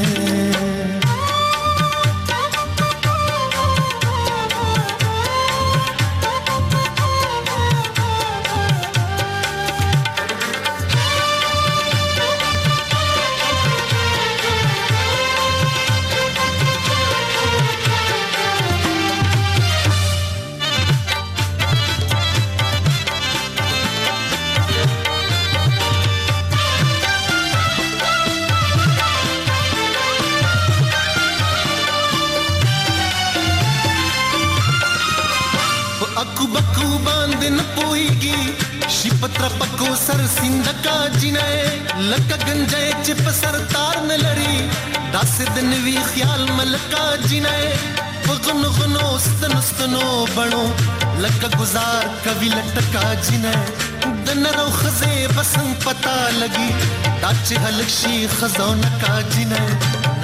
[SPEAKER 8] پتر پکو سر سندکا جنې لکه گنجې چې په سر تار نه لري داسې د نوي خیال ملکا جنې غن غنو ستن ستنو بڼو لکه گزار کوي لټکا جنې د نرو خزه بسنګ پتا لګي دا چې هلک شي خزونه کا جنې